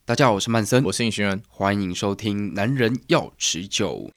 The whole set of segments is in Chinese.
大家好，我是曼森， 我是尹勋人， 欢迎收听《男人要持久》。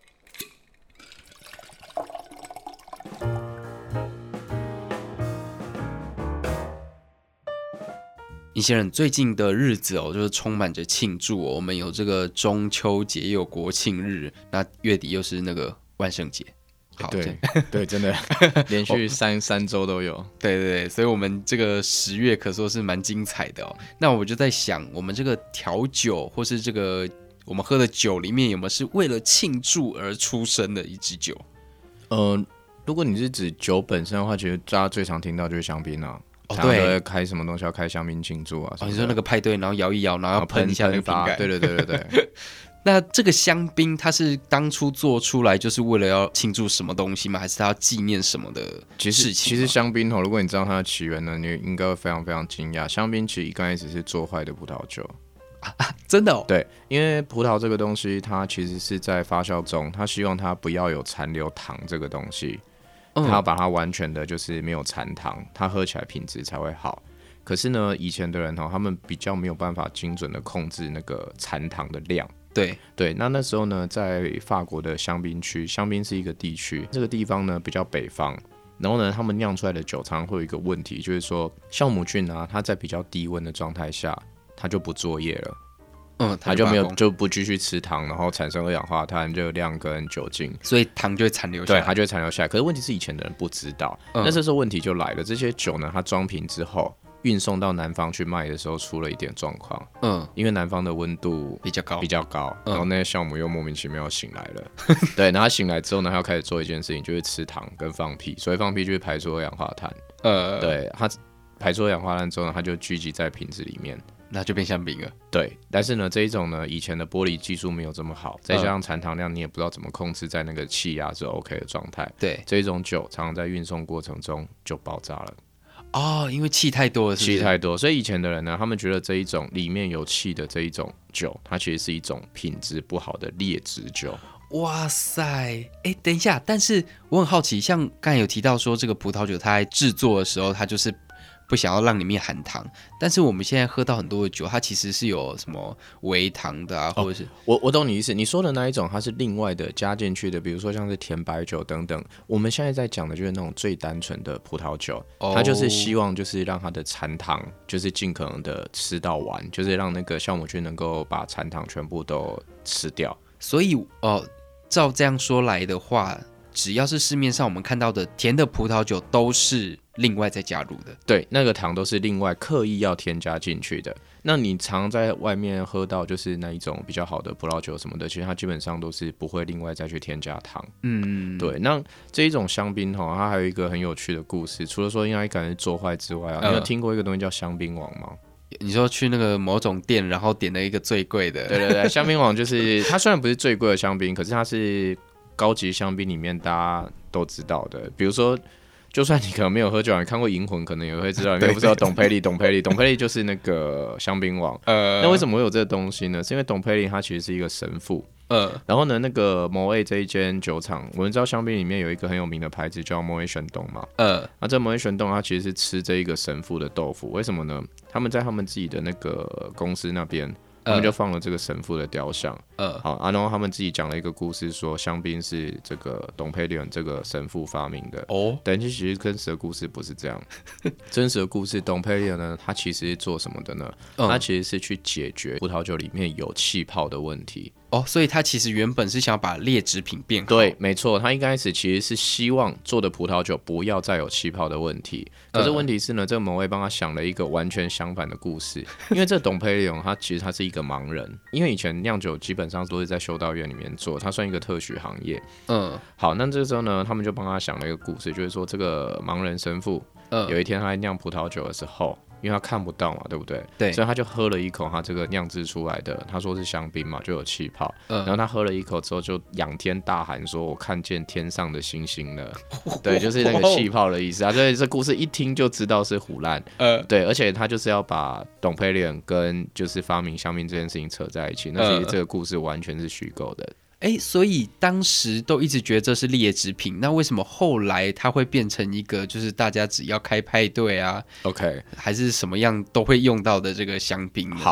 尹先生，最近的日子就是充满着庆祝我们有这个中秋节，也有国庆日，那月底又是那个万圣节。好， 对，真的连续三周都有。 对，所以我们这个10月可说是蛮精彩的哦。那我就在想，我们这个调酒或是这个我们喝的酒里面，有没有是为了庆祝而出生的一支酒？ 如果你是指酒本身的话，其实大家最常听到就是香槟啊。 对， 都会开什么东西要开香槟庆祝啊？ 你说那个派对，然后摇一摇，然后要喷一下那个瓶盖。 对。 那这个香槟，它是当初做出来就是为了要庆祝什么东西吗？还是它要纪念什么的事情？ 其实香槟如果你知道它的起源呢，你应该会非常非常惊讶。香槟其实一开始是做坏的葡萄酒真的哦？ 对，因为葡萄这个东西，它其实是在发酵中，它希望它不要有残留糖这个东西，它要把它完全的就是没有残糖，它喝起来品质才会好。可是呢，以前的人他们比较没有办法精准的控制那个残糖的量。对，那时候呢，在法国的香槟区，香槟是一个地区，这个地方呢比较北方，然后呢，他们酿出来的酒常常会有一个问题，就是说酵母菌啊，它在比较低温的状态下，它就不作业了，它就不继续吃糖，然后产生二氧化碳、热量跟酒精， 所以糖就会残留下来。 对，它就会残留下来。可是问题是以前的人不知道，那这时候问题就来了，这些酒呢，它装瓶之后。运送到南方去卖的时候出了一点状况，因为南方的温度比较高，然后那些酵母又莫名其妙醒来了，对，然后他醒来之后呢，他要开始做一件事情，就是吃糖跟放屁，所以放屁就是排出二氧化碳，对，他排出二氧化碳之后呢，他就聚集在瓶子里面， 那就变香槟了。 对，但是呢，这一种呢，以前的玻璃技术没有这么好，再加上残糖量你也不知道怎么控制在那个气压是 OK 的状态， 对， 这一种酒常常在运送过程中就爆炸了。 因为气太多了是不是？ 气太多，所以以前的人呢，他们觉得这一种里面有气的这一种酒，它其实是一种品质不好的劣质酒。 哇塞，等一下，但是我很好奇，像刚才有提到说这个葡萄酒它在制作的时候，它就是不想要让里面含糖，但是我们现在喝到很多的酒，它其实是有什么微糖的啊，或者是我懂你意思，你说的那一种它是另外的加进去的，比如说像是甜白酒等等。我们现在在讲的就是那种最单纯的葡萄酒，它就是希望就是让它的残糖就是尽可能的吃到完，就是让那个酵母菌能够把残糖全部都吃掉。 所以照这样说来的话，只要是市面上我们看到的甜的葡萄酒都是另外再加入的。 对，那个糖都是另外刻意要添加进去的。那你常在外面喝到就是那一种比较好的葡萄酒什么的，其实它基本上都是不会另外再去添加糖。对。那这一种香槟它还有一个很有趣的故事，除了说应该可能做坏之外你有听过一个东西叫香槟王吗？ 你说去那个某种店，然后点了一个最贵的？ 对，香槟王就是它虽然不是最贵的香槟，可是它是高级香槟里面大家都知道的，比如说。就算你可能没有喝酒，你看过《银魂》，可能也会知道。你也不知道董佩利就是那个香槟王。那为什么会有这个东西呢？是因为董佩利他其实是一个神父。然后呢，那个某 A 这一间酒厂，我们知道香槟里面有一个很有名的牌子叫某 A 玄东嘛。那这某 A 玄东他其实是吃这一个神父的豆腐，为什么呢？他们在他们自己的那个公司那边。他们就放了这个神父的雕像，然后他们自己讲了一个故事，说香槟是这个董佩利这个神父发明的。但其实真实的故事不是这样，真实的故事，董佩利呢，他其实是做什么的呢？他其实是去解决葡萄酒里面有气泡的问题。 所以他其实原本是想要把劣质品变好。 对，没错，他一开始其实是希望做的葡萄酒不要再有气泡的问题。可是问题是呢，这个某位帮他想了一个完全相反的故事，因为这董佩利他其实他是一个盲人，因为以前酿酒基本上都是在修道院里面做，他算一个特许行业。好，那这个时候呢，他们就帮他想了一个故事，就是说这个盲人神父，有一天他在酿葡萄酒的时候。因为他看不到嘛，对不对？ 对， 所以他就喝了一口他这个酿制出来的，他说是香槟嘛，就有气泡。然后他喝了一口之后，就仰天大喊说：“我看见天上的星星了。”对，就是那个气泡的意思啊。所以这故事一听就知道是唬烂。对，而且他就是要把董佩利跟就是发明香槟这件事情扯在一起。那其实这个故事完全是虚构的。 所以当时都一直觉得这是劣质品，那为什么后来它会变成一个就是大家只要开派对啊 ，OK， 还是什么样都会用到的这个香槟呢？ 好，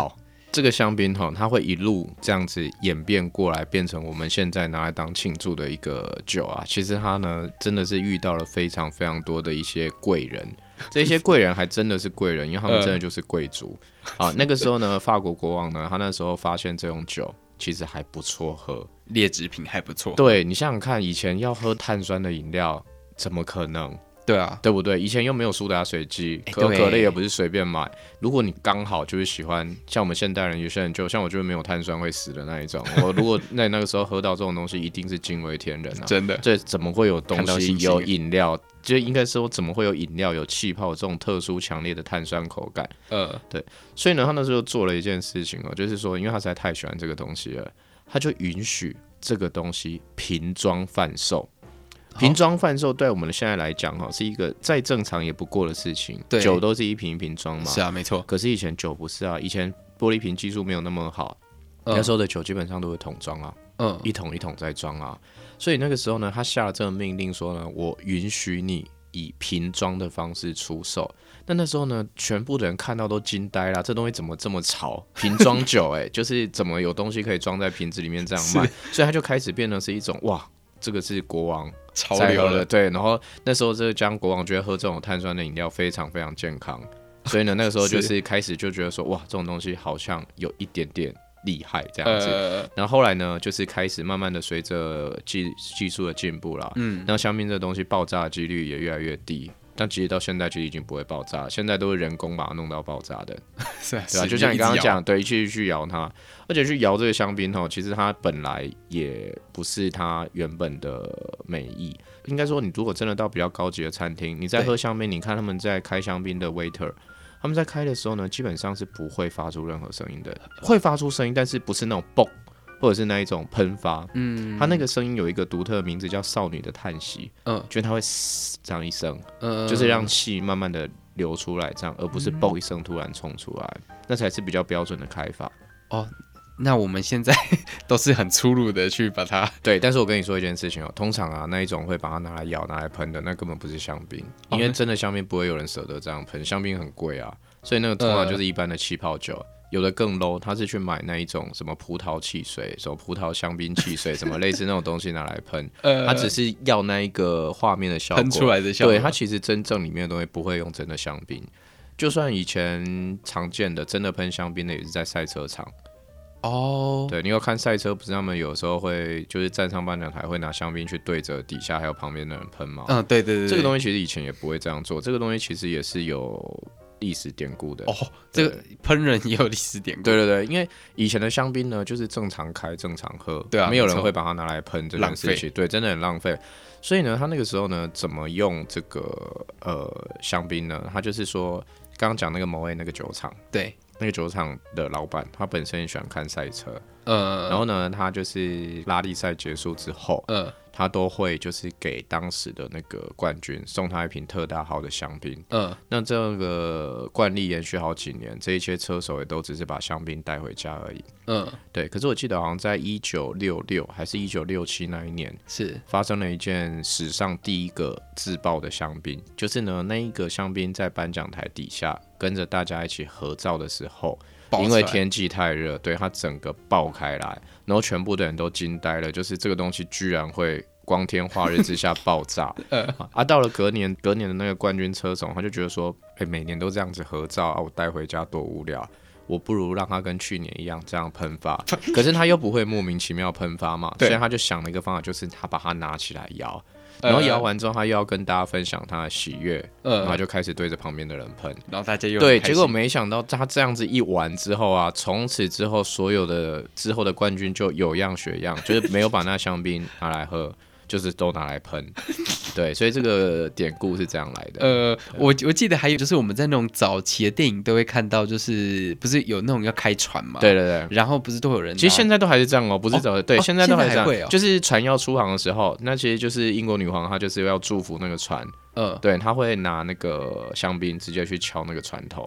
这个香槟它会一路这样子演变过来，变成我们现在拿来当庆祝的一个酒啊。其实它呢，真的是遇到了非常非常多的一些贵人，这些贵人还真的是贵人，因为他们真的就是贵族啊。那个时候呢，法国国王呢，他那时候发现这种酒其实还不错喝， 劣质品还不错。 对，你想想看，以前要喝碳酸的饮料，怎么可能？ 对啊， 对不对？以前又没有苏打水机，可乐也不是随便买。如果你刚好就是喜欢，像我们现代人，有些人就像我，就是没有碳酸会死的那一种。我如果那个时候喝到这种东西，一定是惊为天人啊！ 真的， 这怎么会有东西有饮料？就应该说怎么会有饮料有气泡这种特殊强烈的碳酸口感？对。所以呢，他那时候做了一件事情就是说，因为他实在太喜欢这个东西了，他就允许这个东西瓶装贩售。瓶装贩售对我们现在来讲是一个再正常也不过的事情。酒都是一瓶一瓶装嘛， 是啊，没错。 可是以前酒不是啊，以前玻璃瓶技术没有那么好，那时候的酒基本上都是桶装啊，一桶一桶在装啊。所以那个时候呢，他下了这个命令说呢，我允许你以瓶装的方式出售。那时候呢，全部的人看到都惊呆了，这东西怎么这么潮？瓶装酒就是怎么有东西可以装在瓶子里面这样卖？所以他就开始变得是一种哇。这个是国王潮流的， 对。然后那时候这将国王觉得喝这种碳酸的饮料非常非常健康，所以呢，那个时候就是开始就觉得说，哇，这种东西好像有一点点厉害这样子。然后后来呢，就是开始慢慢的随着技术的进步啦，那香槟这东西爆炸的几率也越来越低。但其实到现在其实已经不会爆炸，现在都是人工把它弄到爆炸的，对吧？就像你刚刚讲，对，去摇它，而且去摇这个香槟其实它本来也不是它原本的美意。应该说，你如果真的到比较高级的餐厅，你在喝香槟，你看他们在开香槟的 waiter， 他们在开的时候呢，基本上是不会发出任何声音的，会发出声音，但是不是那种嘣。或者是那一种喷发，它那个声音有一个独特的名字叫少女的叹息，就是它会嘶这样一声，就是让气慢慢的流出来，这样，而不是嘣一声突然冲出来，那才是比较标准的开法。 那我们现在都是很粗鲁的去把它对，但是我跟你说一件事情通常啊那一种会把它拿来摇拿来喷的，那根本不是香槟，因为真的香槟不会有人舍得这样喷，香槟很贵啊，所以那个通常就是一般的气泡酒。有的更 low， 他是去买那一种什么葡萄汽水、什么葡萄香槟汽水，什么类似那种东西拿来喷，他只是要那一个画面的效果， 喷出来的效果。 对，他其实真正里面的东西不会用真的香槟，就算以前常见的真的喷香槟的也是在赛车场。对，你有看赛车，不是他们有时候会就是站上颁奖台会拿香槟去对着底下还有旁边的人喷吗？ 对，这个东西其实以前也不会这样做，这个东西其实也是有历史典故的这个喷人也有历史典故。 对，因为以前的香槟呢，就是正常开、正常喝，对啊，没有人会把它拿来喷这件事情，对，真的很浪费。所以呢，他那个时候呢，怎么用这个香槟呢？他就是说，刚刚讲那个某 A 那个酒厂， 对， 那个酒厂的老板，他本身也喜欢看赛车，然后呢，他就是拉力赛结束之后，他都会就是给当时的那个冠军送他一瓶特大号的香槟。那这个惯例延续好几年，这一些车手也都只是把香槟带回家而已。对。可是我记得好像在1966还是1967那一年，是发生了一件史上第一个自爆的香槟，就是呢那一个香槟在颁奖台底下跟着大家一起合照的时候。因为天气太热，对，它整个爆开来，然后全部的人都惊呆了，就是这个东西居然会光天化日之下爆炸。到了隔年的那个冠军车手，他就觉得说，每年都这样子合照我带回家多无聊，我不如让他跟去年一样这样喷发。可是他又不会莫名其妙喷发嘛，所以他就想了一个方法，就是他把它拿起来摇。然后摇完之后，他又要跟大家分享他的喜悦，然后就开始对着旁边的人喷， 然后大家又对，结果没想到他这样子一玩之后啊，从此之后所有的之后的冠军就有样学样，就是没有把那香槟拿来喝，就是都拿来喷。对，所以这个典故是这样来的。 我记得还有就是我们在那种早期的电影都会看到，就是不是有那种要开船嘛？ 对，然后不是都有人， 其实现在都还是这样不是对，现在都还是这样，就是船要出航的时候，那其实就是英国女皇她就是要祝福那个船，对，她会拿那个香槟直接去敲那个船头。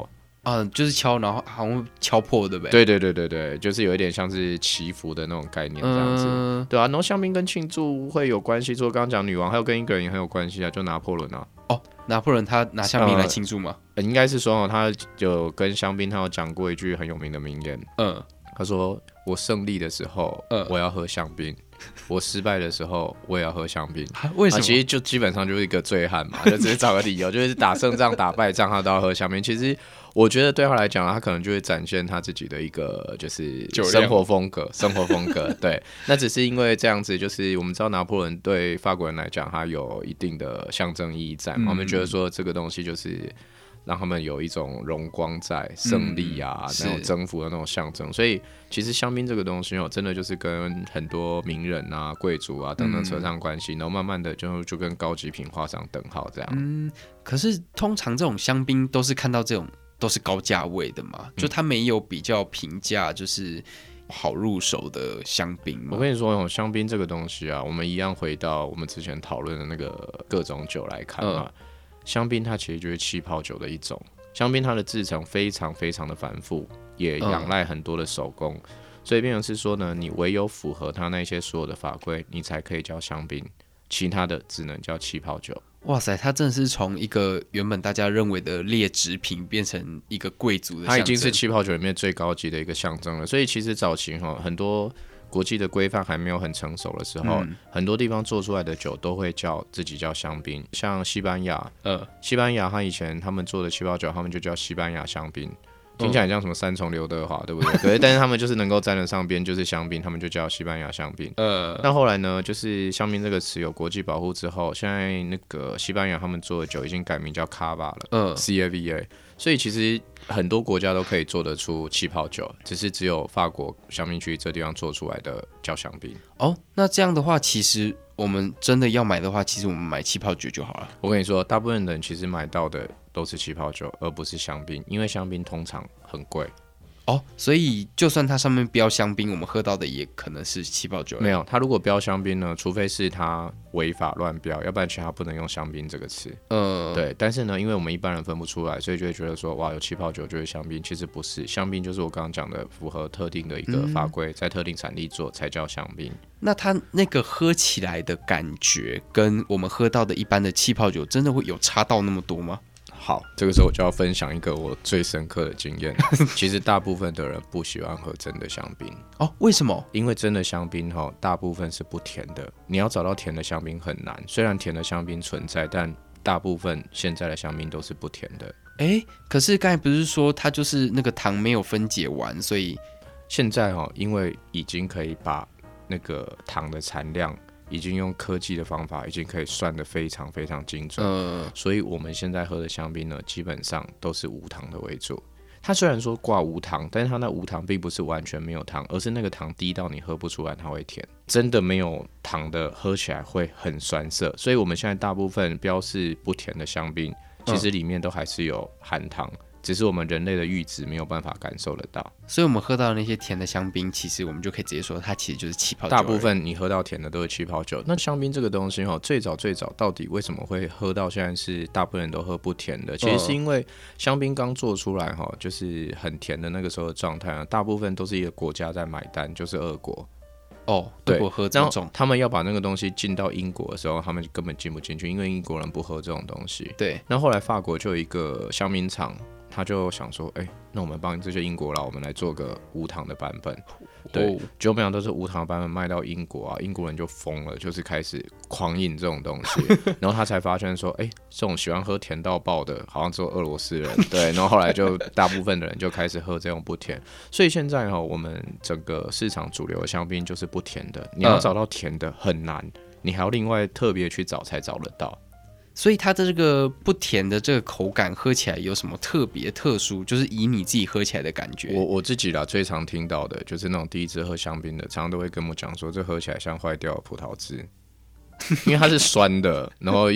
就是敲，然后好像敲破，对不对？对，就是有一点像是祈福的那种概念这样子。对啊，然后香槟跟庆祝会有关系，除了刚刚讲女王，还有跟一个人也很有关系啊，就拿破仑啊。 拿破仑他拿香槟来庆祝吗？ 应该是说他有跟香槟，他有讲过一句很有名的名言。他说：“我胜利的时候，我要喝香槟；我失败的时候，我也要喝香槟。” 为什么？ 其实就基本上就是一个醉汉嘛，就只是找个理由，就是打胜仗、打败仗，他都要喝香槟。其实我觉得对他来讲，他可能就会展现他自己的一个就是生活风格。对，那只是因为这样子，就是我们知道拿破仑对法国人来讲，他有一定的象征意义在。我们觉得说这个东西就是让他们有一种荣光在，胜利啊，那种征服的那种象征。所以其实香槟这个东西真的就是跟很多名人啊、贵族啊等等扯上关系，然后慢慢的就跟高级品画上等号这样。 可是通常这种香槟都是看到这种都是高价位的嘛，就它没有比较平价，就是好入手的香槟嘛。 我跟你说，香槟这个东西啊，我们一样回到我们之前讨论的那个各种酒来看啊。香槟它其实就是气泡酒的一种，香槟它的制成非常非常的繁复，也仰赖很多的手工，所以变成是说呢，你唯有符合它那些所有的法规，你才可以叫香槟，其他的只能叫气泡酒。 哇塞，它真的是从一个原本大家认为的劣质品变成一个贵族的象征， 它已经是气泡酒里面最高级的一个象征了。所以其实早期很多国际的规范还没有很成熟的时候，很多地方做出来的酒都会自己叫香槟，像西班牙，西班牙他以前他们做的气泡酒，他们就叫西班牙香槟。听起来像什么三重刘德华，对不对？对，但是他们就是能够沾得上边，就是香槟，他们就叫西班牙香槟。那后来呢，就是香槟这个词有国际保护之后，现在那个西班牙他们做的酒已经改名叫 Cava 了，CAVA。所以其实很多国家都可以做得出气泡酒，只有法国香槟区这地方做出来的叫香槟。 那这样的话，其实我们真的要买的话，其实我们买气泡酒就好了。 我跟你说，大部分人其实买到的都是气泡酒，而不是香槟，因为香槟通常很贵。 所以就算它上面标香槟，我们喝到的也可能是气泡酒。 没有，它如果标香槟呢，除非是它违法乱标，要不然其他不能用香槟这个词。对。但是呢，因为我们一般人分不出来，所以就会觉得说，哇，有气泡酒就是香槟，其实不是。香槟就是我刚刚讲的，符合特定的一个法规，在特定产地做才叫香槟。 那它那个喝起来的感觉，跟我们喝到的一般的气泡酒，真的会有差到那么多吗？ 好，这个时候我就要分享一个我最深刻的经验。其实大部分的人不喜欢喝真的香槟。 为什么？ 因为真的香槟大部分是不甜的，你要找到甜的香槟很难。虽然甜的香槟存在，但大部分现在的香槟都是不甜的。 可是刚才不是说它就是那个糖没有分解完，所以现在因为已经可以把那个糖的产量已经用科技的方法，已经可以算得非常非常精准，所以我们现在喝的香槟呢，基本上都是无糖的为主。它虽然说挂无糖，但是它那无糖并不是完全没有糖，而是那个糖低到你喝不出来，它会甜。真的没有糖的喝起来会很酸涩，所以我们现在大部分标示不甜的香槟，其实里面都还是有含糖。只是我们人类的阈值没有办法感受得到， 所以我们喝到的那些甜的香槟，其实我们就可以直接说它其实就是气泡酒。 大部分你喝到甜的都是气泡酒。那香槟这个东西最早到底为什么会喝到现在是大部分人都喝不甜的？其实是因为香槟刚做出来就是很甜的那个时候的状态大部分都是一个国家在买单，就是俄国。 对，我喝这种， 他们要把那个东西进到英国的时候，他们根本进不进去，因为英国人不喝这种东西。 对， 那后来法国就有一个香槟厂，他就想说，那我们帮这些英国佬，我们来做个无糖的版本。对，结果没想到是无糖的版本卖到英国英国人就疯了，就是开始狂饮这种东西。然后他才发现说，这种喜欢喝甜到爆的，好像只有俄罗斯人。对，然后后来就大部分的人就开始喝这种不甜。所以现在我们整个市场主流的香槟就是不甜的，你要找到甜的很难，你还要另外特别去找才找得到。 所以它的这个不甜的这个口感喝起来有什么特别特殊？就是以你自己喝起来的感觉。 我自己最常听到的就是那种第一次喝香槟的，常常都会跟我讲说，这喝起来像坏掉的葡萄汁，因为它是酸的，然后又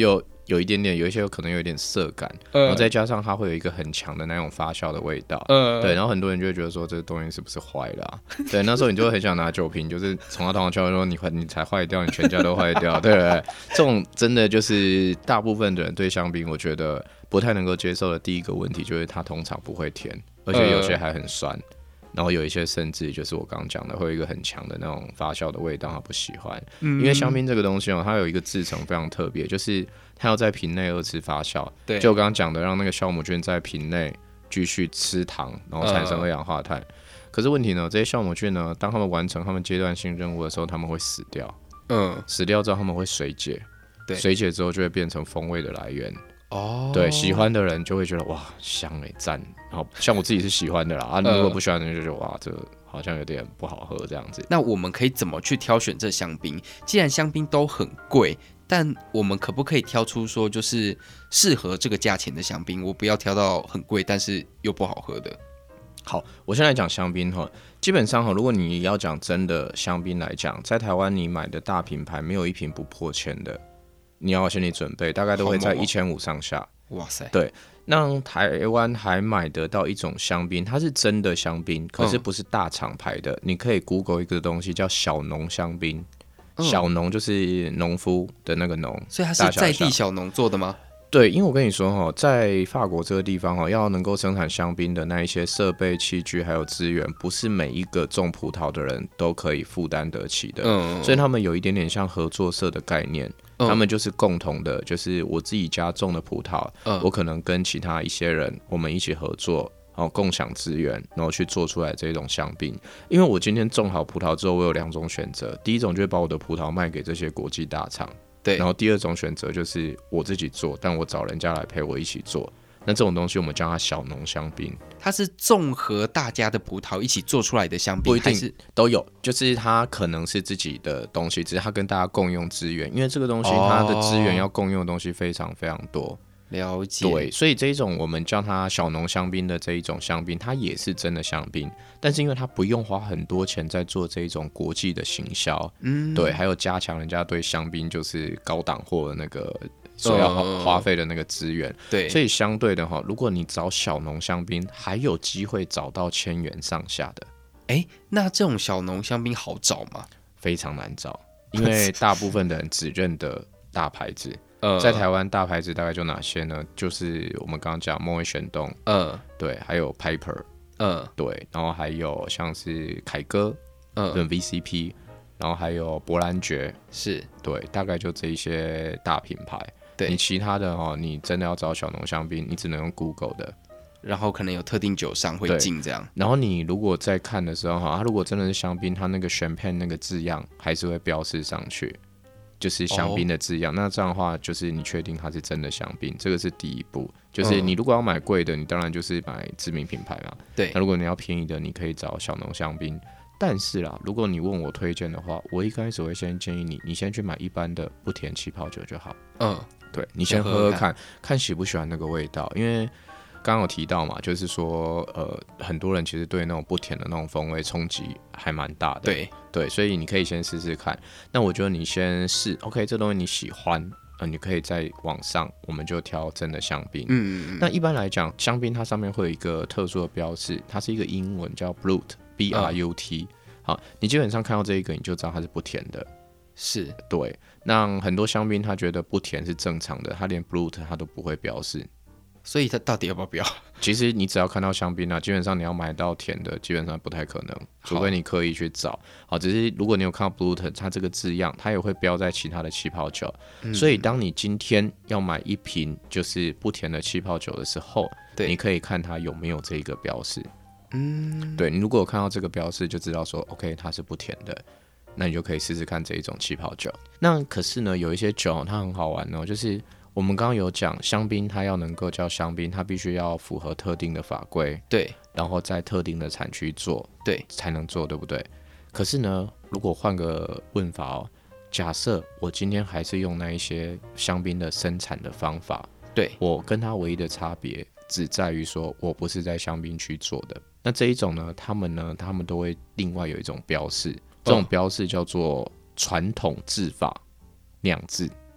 有一些可能有一点涩感，然后再加上它会有一个很强的那种发酵的味道，对，然后很多人就会觉得说这个东西是不是坏了啊？对，那时候你就会很想拿酒瓶，就是从他头上敲说你才坏掉，你全家都坏掉，对不对？这种真的就是大部分的人对香槟，我觉得不太能够接受的第一个问题就是它通常不会甜，而且有些还很酸。然后有一些甚至就是我刚刚讲的，会有一个很强的那种发酵的味道，他不喜欢。因为香槟这个东西它有一个制成非常特别，就是它要在瓶内2次发酵。对，就我刚刚讲的，让那个酵母菌在瓶内继续吃糖，然后产生二氧化碳。可是问题呢，这些酵母菌呢，当他们完成他们阶段性任务的时候，他们会死掉。死掉之后他们会水解，水解之后就会变成风味的来源。对，喜欢的人就会觉得哇香赞，然后像我自己是喜欢的啦，如果不喜欢的人就觉得哇这个好像有点不好喝这样子。 那我们可以怎么去挑选这香槟？既然香槟都很贵，但我们可不可以挑出说就是适合这个价钱的香槟？我不要挑到很贵但是又不好喝的。 好，我现在讲香槟哈，基本上哈，如果你要讲真的香槟来讲，在台湾你买的大品牌没有一瓶不破千的。你要有心理准备，大概都会在1500上下。 哇塞！ 对，那台湾还买得到一种香槟，它是真的香槟，可是不是大厂牌的。你可以 Google 一个东西叫小农香槟，小农就是农夫的那个农， 所以它是在地小农做的吗？ 对，因为我跟你说在法国这个地方要能够生产香槟的那一些设备、器具还有资源，不是每一个种葡萄的人都可以负担得起的。所以他们有一点点像合作社的概念。他们就是共同的，就是我自己家种的葡萄，我可能跟其他一些人，我们一起合作，共享资源，然后去做出来这种香槟。因为我今天种好葡萄之后，我有2种选择，第一种就是把我的葡萄卖给这些国际大厂，对，然后第二种选择就是我自己做，但我找人家来陪我一起做。那这种东西我们叫它小农香槟， 它是综合大家的葡萄一起做出来的香槟， 不一定都有，就是它可能是自己的东西，只是它跟大家共用资源，因为这个东西它的资源要共用的东西非常非常多。 了解。 对，所以这一种我们叫它小农香槟的这一种香槟，它也是真的香槟，但是因为它不用花很多钱在做这一种国际的行销，对，还有加强人家对香槟就是高档货的那个所要花费的那个资源，对，所以相对的如果你找小农香槟，还有机会找到1000元上下的。 那这种小农香槟好找吗？ 非常难找，因为大部分的人只认得大牌子。在台湾大牌子大概就哪些呢？就是我们刚刚讲莫威玄洞，对，还有 Piper，对，然后还有像是凯歌，VCP， 然后还有伯兰爵， 是对，大概就这一些大品牌。对，你其他的你真的要找小农香槟，你只能用 Google 的， 然后可能有特定酒商会进这样。 然后你如果在看的时候它如果真的是香槟，它那个 Champagne 那个字样还是会标示上去。就是香槟的字样，那这样的话就是你确定它是真的香槟，这个是第一步。就是你如果要买贵的，你当然就是买知名品牌嘛。对。那如果你要便宜的，你可以找小农香槟。但是啦，如果你问我推荐的话，我一开始会先建议你先去买一般的不甜气泡酒就好。对，你先喝喝看，看喜不喜欢那个味道，因为刚刚有提到嘛，就是说很多人其实对那种不甜的那种风味冲击还蛮大的。对，所以你可以先试试看。那我觉得你先试 ，OK， 这东西你喜欢，你可以在网上我们就挑真的香槟。那一般来讲，香槟它上面会有一个特殊的标示，它是一个英文叫 Brut，B-R-U-T。好，你基本上看到这一个，你就知道它是不甜的。 是对，那很多香槟他觉得不甜是正常的，他连 Brut 他都不会标示。 所以它到底要不要标？ 其实你只要看到香槟基本上你要买到甜的，基本上不太可能，除非你刻意去找。好，只是如果你有看到 Brut 它这个字样，它也会标在其他的气泡酒。所以当你今天要买一瓶就是不甜的气泡酒的时候，你可以看它有没有这个标示。对，你如果有看到这个标示，就知道说 OK 它是不甜的，那你就可以试试看这一种气泡酒。那可是呢，有一些酒它很好玩就是我们刚刚有讲，香槟它要能够叫香槟，它必须要符合特定的法规，对，然后在特定的产区做，对，才能做，对不对？可是呢，如果换个问法假设我今天还是用那一些香槟的生产的方法，对，我跟它唯一的差别只在于说我不是在香槟区做的。那这一种呢，他们都会另外有一种标示，这种标示叫做传统制法酿制。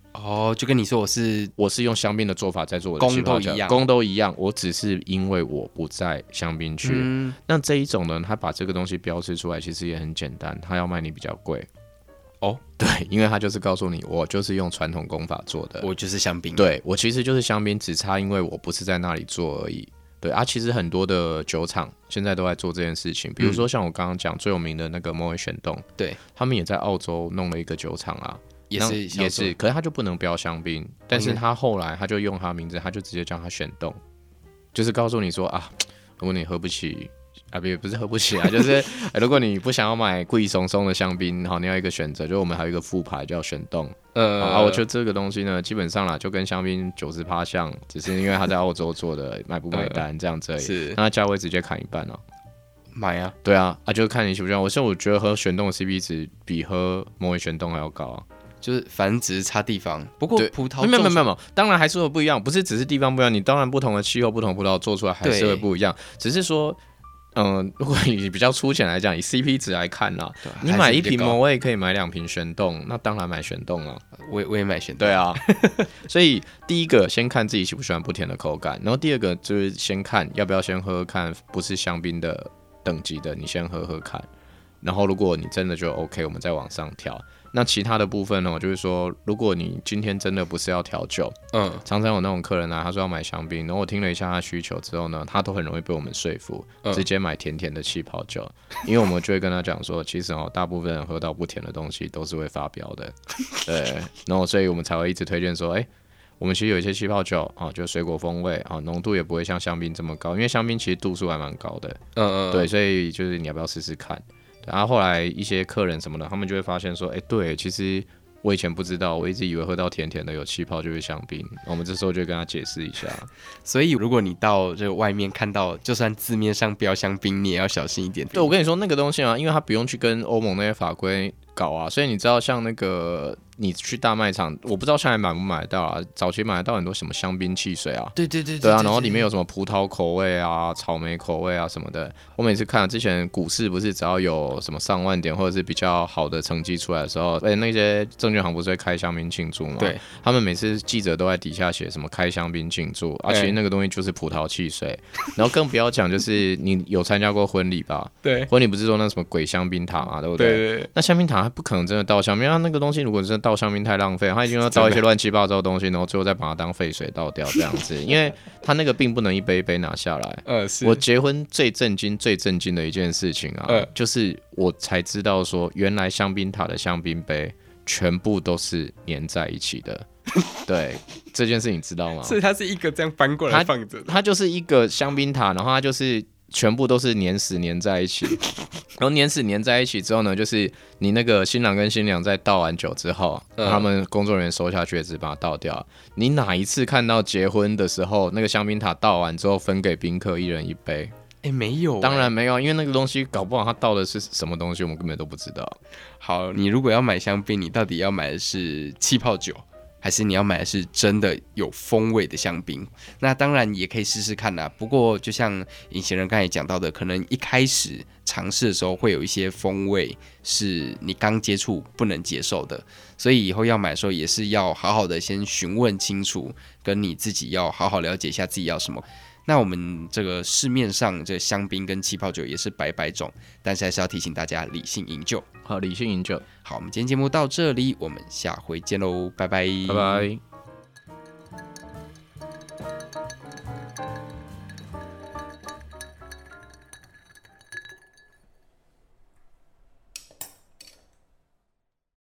哦，就跟你说我是用香槟的做法在做我的气泡酒，功都一样，我只是因为我不在香槟区。那这一种呢，他把这个东西标示出来，其实也很简单，他要卖你比较贵。哦，对，因为他就是告诉你，我就是用传统工法做的， 我就是香槟。 对，我其实就是香槟，只差因为我不是在那里做而已。对啊，其实很多的酒厂现在都在做这件事情，比如说像我刚刚讲最有名的那个莫威选冻， 对， 他们也在澳洲弄了一个酒厂啊， 也是， 可是他就不能标香槟，但是他后来他就用他名字，他就直接叫他选冻，就是告诉你说啊，如果你喝不起。啊，不是喝不起啊，就是如果你不想要买贵松松的香槟，好，你要一个选择，就我们还有一个副牌叫选冻。我觉得这个东西呢，基本上啦，就跟香槟90%像，只是因为它在澳洲做的，买不买单这样子而已。是，那价位直接砍一半哦。 买啊， 对啊，就看你喜不喜欢。我觉得喝选冻的 CP 值比喝莫威选冻还要高啊。 就是反正只是差地方，不过葡萄没有，当然还是会不一样，不是只是地方不一样，你当然不同的气候、不同葡萄做出来还是会不一样，只是说。如果以比较粗浅来讲，以 CP 值来看啦，你买一瓶某威可以买2瓶选冻，那当然买选冻啊。 我也买选冻。 对啊，所以第一个先看自己喜不喜欢不甜的口感，然后第二个就是先看要不要先喝喝看，不是香槟的等级的，你先喝喝看。然后如果你真的就 OK， 我们再往上调。那其他的部分呢，就是说，如果你今天真的不是要调酒，常常有那种客人啊，他说要买香槟，然后我听了一下他需求之后呢，他都很容易被我们说服，直接买甜甜的气泡酒，因为我们就会跟他讲说，其实大部分人喝到不甜的东西都是会发飙的，对，然后所以我们才会一直推荐说，我们其实有一些气泡酒就水果风味浓度也不会像香槟这么高，因为香槟其实度数还蛮高的，对，所以就是你要不要试试看？然后后来一些客人什么的，他们就会发现说，对，其实我以前不知道，我一直以为喝到甜甜的有气泡就是香槟。我们这时候就跟他解释一下。 所以如果你到这个外面看到，就算字面上标香槟，你也要小心一点。 对，我跟你说那个东西因为它不用去跟欧盟那些法规搞啊，所以你知道像那个。你去大卖场，我不知道现在买不买得到啊。早期买得到很多什么香槟汽水啊， 对啊，然后里面有什么葡萄口味啊、草莓口味啊什么的。我每次看之前股市不是只要有什么上万点或者是比较好的成绩出来的时候，那些证券行不是会开香槟庆祝吗？ 对， 他们每次记者都在底下写什么开香槟庆祝，其实那个东西就是葡萄汽水。然后更不要讲就是你有参加过婚礼吧？ 对， 婚礼不是说那什么鬼香槟塔嘛，对不对？对。那香槟塔它不可能真的倒香槟，因为它那个东西如果真的倒香槟太浪费，他一定要倒一些乱七八糟的东西，然后最后再把它当废水倒掉这样子，因为他那个并不能一杯一杯拿下来。我结婚最震惊的一件事情就是我才知道说，原来香槟塔的香槟杯全部都是粘在一起的。对，这件事你知道吗？ 所以它是一个这样翻过来放着， 它就是一个香槟塔，然后它就是全部都是粘在一起。然后粘在一起之后呢，就是你那个新郎跟新娘在倒完酒之后，他们工作人员收下去，只把它倒掉。你哪一次看到结婚的时候，那个香槟塔倒完之后分给宾客一人一杯？ 没有， 当然没有，因为那个东西搞不好他倒的是什么东西，我们根本都不知道。 好，你如果要买香槟，你到底要买的是气泡酒，还是你要买的是真的有风味的香槟？那当然也可以试试看啦。不过就像隐形人刚才讲到的，可能一开始尝试的时候会有一些风味是你刚接触不能接受的，所以以后要买的时候也是要好好的先询问清楚，跟你自己要好好了解一下自己要什么。那我们这个市面上这香槟跟气泡酒也是百百种，但是还是要提醒大家理性饮酒。 好，理性饮酒。 好，我们今天节目到这里，我们下回见喽，拜拜， 拜拜。